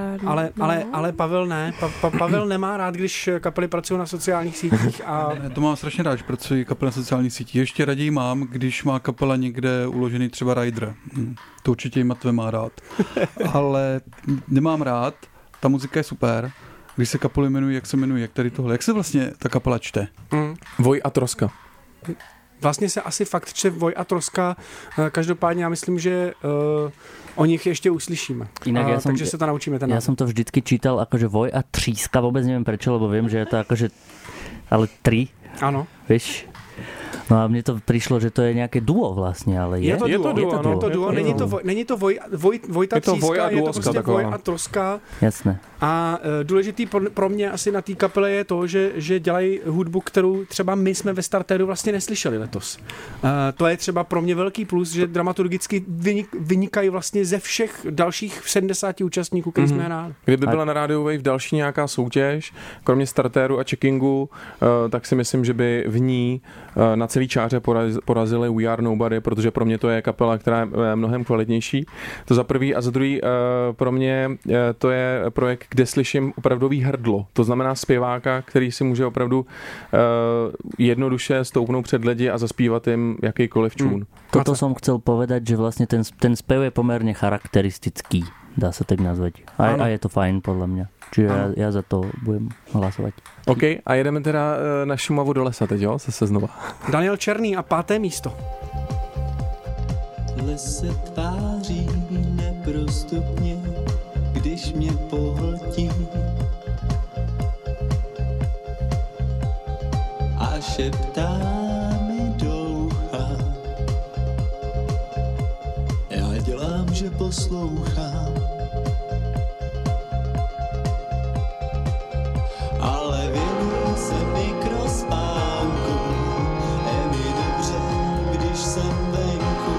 ale Pavel ne. Pavel nemá rád, když kapely pracují na sociálních sítích a... To mám strašně rád, že pracují kapely na sociálních sítích. Ještě raději mám, když má kapela někde uložený třeba rider. To určitě i Matve má rád. Ale nemám rád, ta muzika je super, když se kapely jmenují, jak se jmenují, jak tady tohle. Jak se vlastně ta kapela čte? Voj a troska. Vlastně se asi fakt čte Voj a troska. Každopádně já myslím, že o nich ještě uslyšíme. Takže se to naučíme. Ja som to vždycky čítal akože Voj a tříska, vôbec neviem prečo, lebo viem, že je to akože ale 3. Áno. Vieš? No a mne to prišlo, že to je nejaké duo vlastne, ale je to duo. Není to Vojta tříska, je to prostě Voj a troska. Jasné. A důležitý pro mě asi na té kapele je to, že dělají hudbu, kterou třeba my jsme ve Starteru vlastně neslyšeli letos. To je třeba pro mě velký plus, že dramaturgicky vynikají vlastně ze všech dalších 70 účastníků, který jsme hráli. Kdyby byla na Radio Wave další nějaká soutěž, kromě Starteru a checkingu, tak si myslím, že by v ní na celý čáře porazili We Are Nobody, protože pro mě to je kapela, která je mnohem kvalitnější. To za prvý a za druhý pro mě to je projekt, kde slyším opravdový hrdlo. To znamená zpěváka, který si může opravdu jednoduše stoupnout před lidi a zaspívat jim jakýkoliv čún. Toto som chcel povedať, že vlastne ten spev je pomerne charakteristický, dá sa tak nazvať. A je to fajn podľa mňa. Čiže ja za to budem hlasovať. OK, a jedeme teda na Šumavu do lesa teď, jo? Zase znova. Daniel Černý a 5. místo. Les se tváří neprostupně, když mě pohltí a šeptá mi do ucha. Já dělám, že poslouchám, ale věnuju se mikrospánku. Je mi dobře, když jsem venku.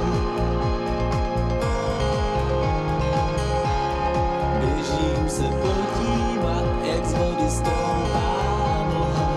Běžím se podívat, jak z vody stoupá mlha.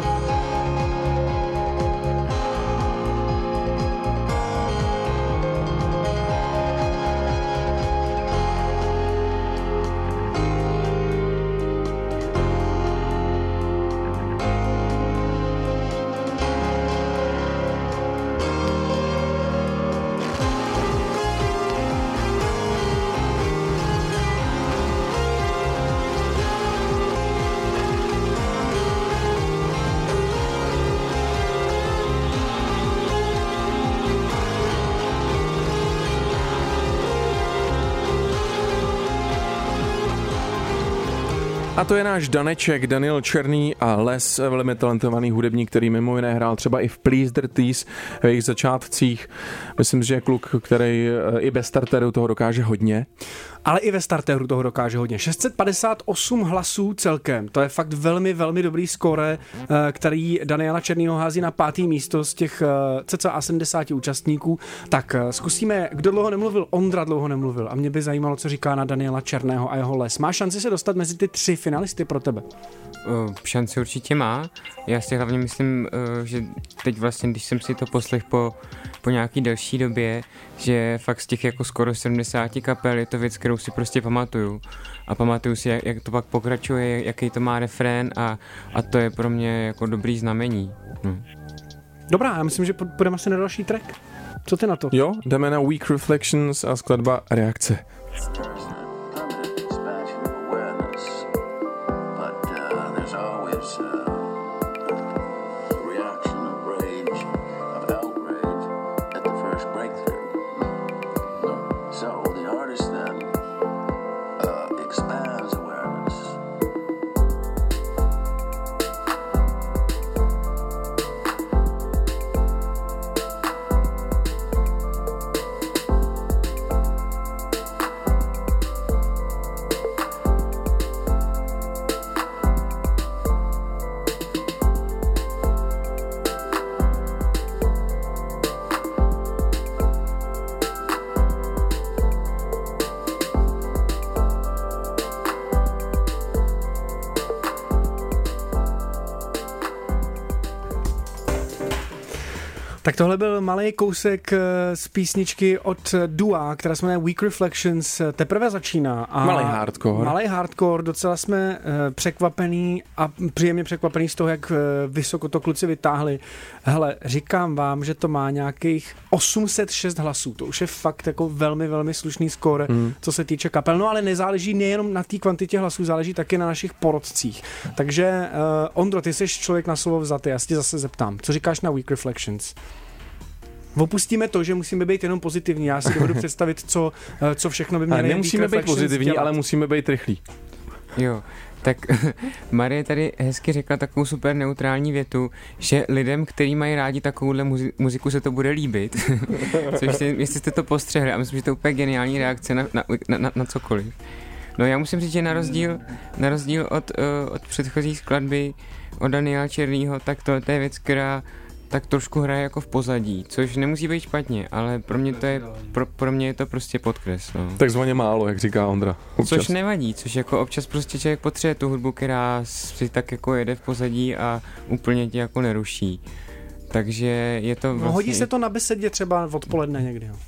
A to je náš Daneček, Daniel Černý a Les, velmi talentovaný hudebník, který mimo jiné hrál třeba i v Please the Tease v jejich začátcích. Myslím, že je kluk, který i bez Starteru toho dokáže hodně. Ale i ve Starteru toho dokáže hodně. 658 hlasů celkem. To je fakt velmi, velmi dobrý skóre, který Daniela Černýho hází na 5. místo z těch cca 70 účastníků. Tak zkusíme, kdo dlouho nemluvil. Ondra dlouho nemluvil. A mě by zajímalo, co říká na Daniela Černého a jeho Les. Má šanci se dostat mezi ty 3 finalisty pro tebe? Šanci určitě má. Já si hlavně myslím, že teď vlastně, když jsem si to poslech po nějaký delší době, že fakt z těch jako skoro 70 kapel je to věc, kterou si prostě pamatuju. A pamatuju si, jak to pak pokračuje, jaký to má refrén a to je pro mě jako dobrý znamení. Dobrá, já myslím, že půjdeme asi na další track. Co ty na to? Jo, jdeme na Weak Reflections a skladba Reakce. So the Tak tohle byl malý kousek z písničky od Dua, která se jmenuje Weak Reflections, teprve začíná. A malý hardcore, docela jsme překvapený a příjemně překvapený z toho, jak vysoko to kluci vytáhli. Hele, říkám vám, že to má nějakých 806 hlasů, to už je fakt jako velmi, velmi slušný skóre, co se týče kapel, no ale nezáleží nejenom na té kvantitě hlasů, záleží taky na našich porodcích. Takže Ondro, ty jsi člověk na slovo vzatý, já si tě zase zeptám, co říkáš na Weak Reflections? Opustíme to, že musíme být jenom pozitivní. Já si dovedu představit, co všechno by měli. Ale nemusíme být pozitivní, dělat. Ale musíme být rychlí. Jo, tak Marie tady hezky řekla takovou super neutrální větu, že lidem, kteří mají rádi takovouhle muziku, se to bude líbit. Což jestli jste to postřehli, a myslím, že to je úplně geniální reakce na cokoliv. No já musím říct, že na rozdíl od předchozí skladby od Daniela Černýho, tak to je věc, která tak trošku hraje jako v pozadí, což nemusí být špatně, ale pro mě je to prostě podkres. No. Takzvaně málo, jak říká Ondra. Občas. Což nevadí, což jako občas prostě člověk potřebuje tu hudbu, která si tak jako jede v pozadí a úplně tě jako neruší. Takže je to vlastně... No, hodí se to na besedě třeba odpoledne někdy, jo.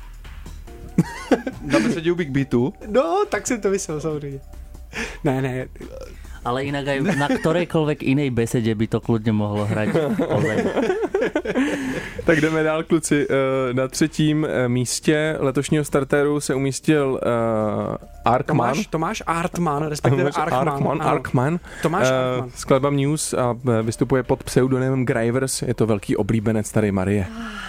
Na besedě u Big Beatu? No, tak jsem to myslel samozřejmě. Ne. Ale inak aj na ktorejkoľvek inej besede by to kľudne mohlo hrať. Tak jdeme dál, kluci. Na 3. místě letošního startéru se umístil Arkman. Tomáš Artman, respektive Arkman. Tomáš Arkman. Skladba Muse a vystupuje pod pseudonymem Grivers. Je to velký oblíbenec tady Marie.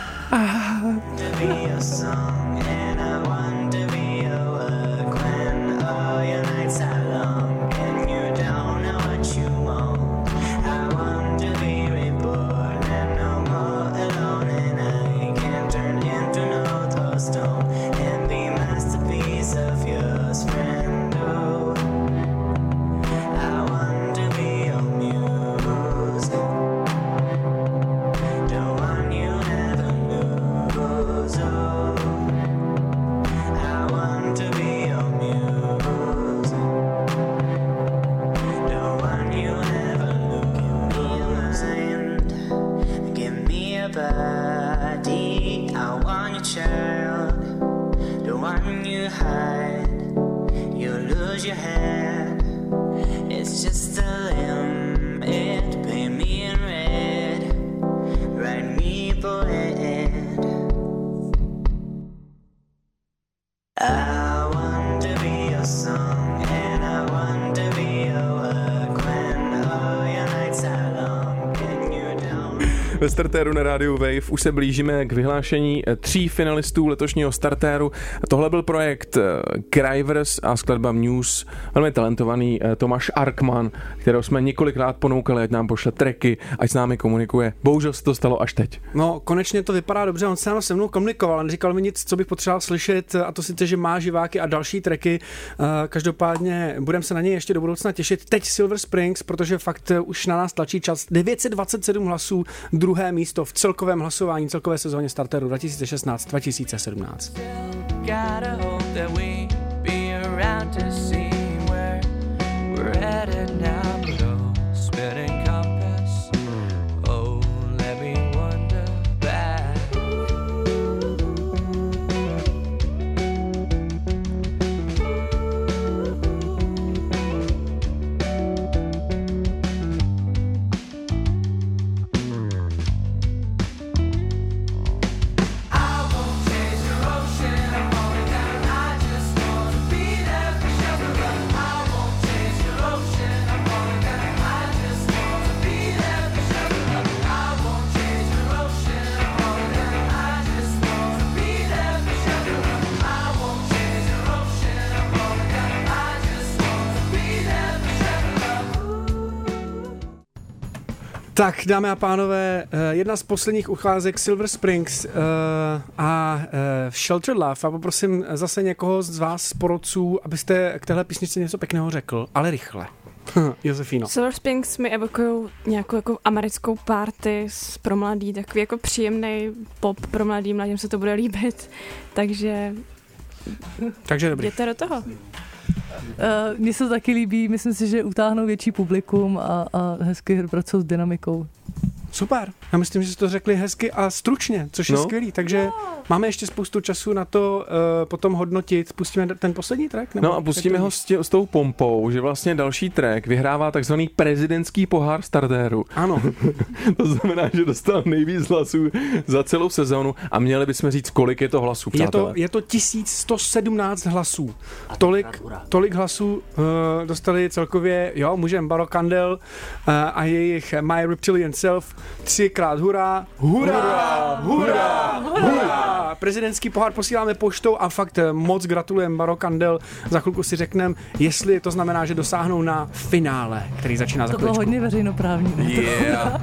Ve startéru na rádiu Wave už se blížíme k vyhlášení 3 finalistů letošního startéru. Tohle byl projekt Grivers a skladba Muse, velmi talentovaný Tomáš Arkman, kterého jsme několikrát ponoukali, ať nám pošle tracky, ať s námi komunikuje. Bohužel se to stalo až teď. No, konečně to vypadá dobře, on se se mnou komunikoval, ale neříkal mi nic, co bych potřeboval slyšet, a to sice, že má živáky a další tracky. Každopádně budeme se na něj ještě do budoucna těšit. Teď Silver Springs, protože fakt už na nás tlačí čas. 927 hlasů, druhé místo v celkovém hlasování, celkové sezóně starteru 2016-2017. Tak, dámy a pánové, jedna z posledních ucházek Silver Springs a Shelter Love. A poprosím zase někoho z vás, z porodců, abyste k téhle písničce něco pěkného řekl, ale rychle. Josefíno. Silver Springs mi evokují nějakou jako americkou party pro mladý, takový jako příjemný pop pro mladý, mladým se to bude líbit, takže dobrý. Jděte do toho. Mně se to taky líbí, myslím si, že utáhnou větší publikum a hezky pracují s dynamikou. Super. Já myslím, že jste to řekli hezky a stručně, což je skvělý. Takže máme ještě spoustu času na to potom hodnotit. Pustíme ten poslední track? No a pustíme ho s tou pompou, že vlastně další track vyhrává takzvaný prezidentský pohár startéru. Ano. To znamená, že dostal nejvíc hlasů za celou sezónu a měli bychom říct, kolik je to hlasů, přátelé. Je to 1117 hlasů. Tolik hlasů dostali celkově, můžeme Barokandel a jejich My Reptilian Self 3krát hurá, hurá, hurá, hurá. Prezidentský pohár posíláme poštou a fakt moc gratulujeme Barokandel. Za chvilku si řekneme, jestli to znamená, že dosáhnou na finále, který začíná za chvíličku. To bylo hodně veřejnoprávní. Yeah.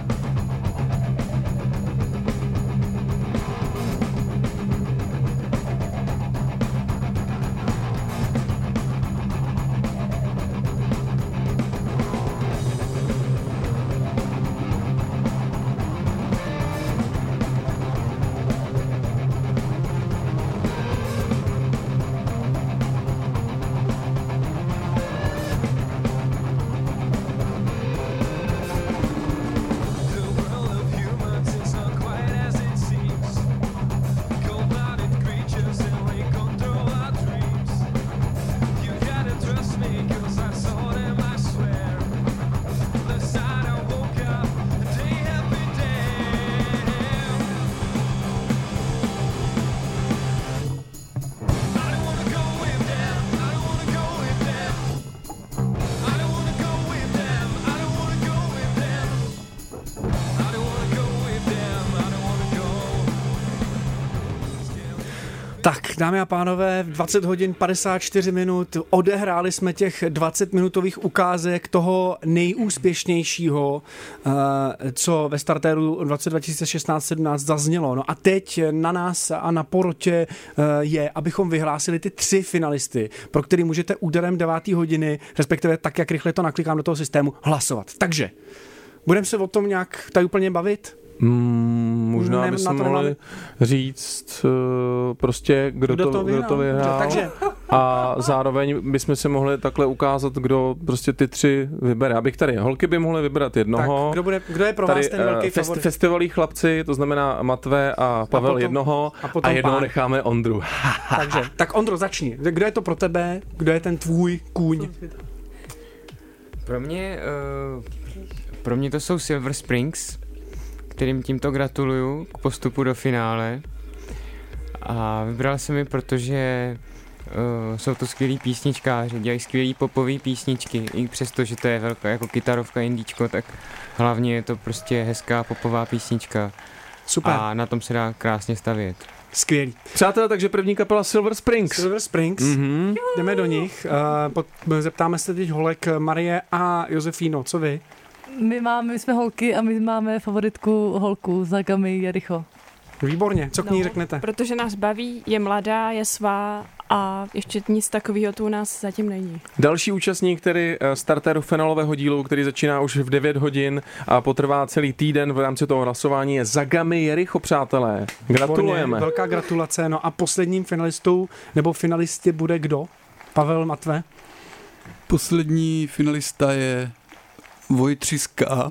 Tak, dámy a pánové, 20 hodin 54 minut, odehráli jsme těch 20 minutových ukázek toho nejúspěšnějšího, co ve startéru 2016-17 zaznělo. No a teď na nás a na porotě je, abychom vyhlásili ty 3 finalisty, pro který můžete úderem 9. hodiny, respektive tak, jak rychle to naklikám do toho systému, hlasovat. Takže, budeme se o tom nějak tady úplně bavit? Možná bychom mohli říct prostě, kdo to vyhrál. Takže. A zároveň bychom si mohli takhle ukázat, kdo prostě ty 3 vybere. Abych tady, holky by mohly vybrat jednoho. Tak, kdo je pro vás ten velký favorit? Festivalí chlapci, to znamená Matve a Pavel potom, jednoho a jednoho necháme Ondru. Takže, tak Ondro, začni. Kdo je to pro tebe? Kdo je ten tvůj kůň? Pro mě to jsou Silver Springs, kterým tímto gratuluju k postupu do finále. A vybral jsem je, protože jsou to skvělí písničkáři, dělají skvělý popový písničky, i přesto, že to je velká jako kytarovka indíčko, tak hlavně je to prostě hezká popová písnička. Super. A na tom se dá krásně stavět. Skvělý. Přátelé, takže první kapela Silver Springs. Silver Springs, jdeme do nich. Zeptáme se teď holek Marie a Josefíno, co vy? My jsme holky a my máme favoritku holku Zagami Jericho. Výborně, co k ní řeknete? Protože nás baví, je mladá, je svá a ještě nic takového tu u nás zatím není. Další účastník, který startéru finálového dílu, který začíná už v 9 hodin a potrvá celý týden v rámci toho hlasování, je Zagami Jericho, přátelé. Gratulujeme. Výborně, velká gratulace. No a posledním finalistou nebo finalistě bude kdo? Pavel Matve? Poslední finalista je Vojtřiska.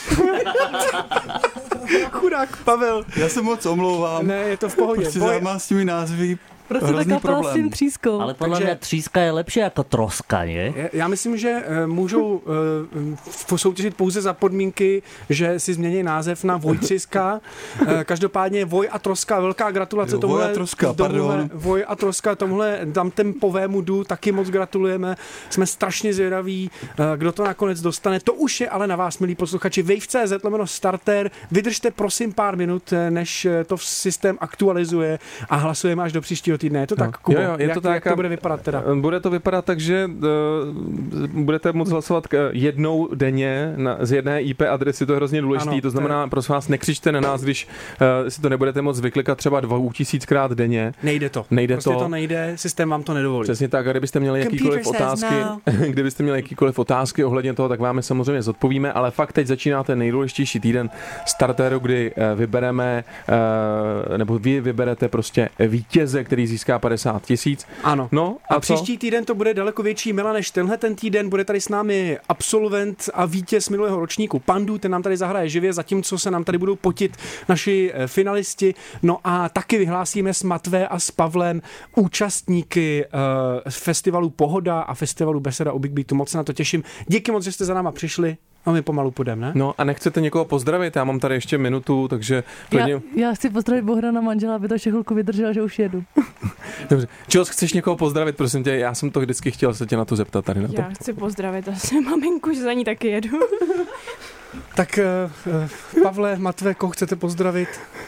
Chudák Pavel. Já se moc omlouvám. Ne, je to v pohodě. Prostě mám s těmi názvy prostě ta kapela s tím třískou. Ale podľa mňa tříska je lepšie ako troska, nie? Já myslím, že můžou soutěžit pouze za podmínky, že si změní název na Vojtřiska. Každopádně Voj a Troska, velká gratulace tomuhle. Voj a Troska, tomuhle tam tempovému du taky moc gratulujeme. Jsme strašně zvědaví, kdo to nakonec dostane. To už je ale na vás, milí posluchači. Wave.cz/starter. Vydržte prosím pár minut, než to systém aktualizuje a hlasujeme až do příštího týdne. Je to tak, Kubo? Jo, je to tak, jak to bude vypadat teda? Bude to vypadat tak, že budete moct hlasovat jednou denně z jedné IP adresy, to je hrozně důležité. To znamená, prosím vás, nekřičte na nás, když si to nebudete moct vyklikat třeba 2000krát denně. Nejde to. To nejde, systém vám to nedovolí. Přesně tak, a kdybyste měli jakýkoliv otázky ohledně toho, tak vám je samozřejmě zodpovíme, ale fakt teď začíná ten nejdůležitější týden startéru, kdy vybereme, nebo vy vyberete prostě vítěze, který získá 50 000. Ano. No a příští týden to bude daleko větší mila než tenhle ten týden. Bude tady s námi absolvent a vítěz minulého ročníku Pandu, ten nám tady zahraje živě, zatímco se nám tady budou potit naši finalisti. No a taky vyhlásíme s Matvé a s Pavlem účastníky festivalu Pohoda a festivalu Beseda u Big Beatu. Moc se na to těším. Díky moc, že jste za náma přišli. A my pomalu půjdeme, ne? No a nechcete někoho pozdravit? Já mám tady ještě minutu, takže... Já chci pozdravit Bohdana manžela, aby to ještě chvilku vydržel, že už jedu. Dobře. Čeho chceš někoho pozdravit, prosím tě? Já jsem to vždycky chtěl se tě na to zeptat tady na to. Já chci pozdravit asi maminku, že za ní taky jedu. Tak Pavle, Matve, koho chcete pozdravit?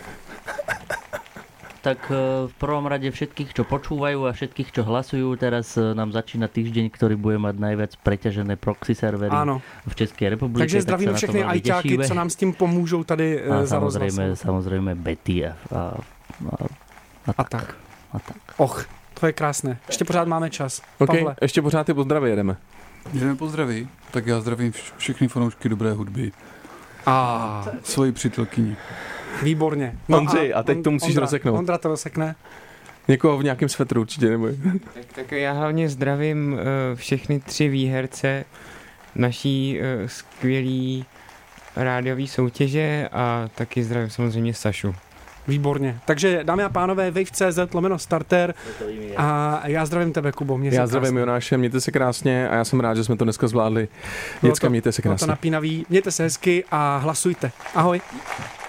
Tak v prvom rade všetkých, čo počúvajú a všetkých, čo hlasujú. Teraz nám začína týždeň, ktorý bude mať najviac preťažené proxy servery v Českej republike. Takže zdravíme všechny ajťáky, co nám s tím pomůžou tady za rozhlas. Samozrejme Betty a tak. Och, to je krásné. Ještě pořád máme čas. Okay, Pavle. ještě pořád ty pozdravy jedeme. Jdeme pozdraví, tak já zdravím všechny fanoušky dobré hudby. A svoji přítelkyni. Výborně. No Ondřej, a teď to musíš rozseknout. Ondra to rozsekne. Někoho v nějakém svetru určitě nebude. Tak já hlavně zdravím všechny 3 výherce naší skvělý rádiový soutěže a taky zdravím samozřejmě Sašu. Výborně. Takže dámy a pánové, wave.cz/starter a já zdravím tebe, Kubo. Já zdravím Jonáše, mějte se krásně a já jsem rád, že jsme to dneska zvládli. Děcka, mějte se krásně. Bylo to napínavý, mějte se hezky a hlasujte. Ahoj.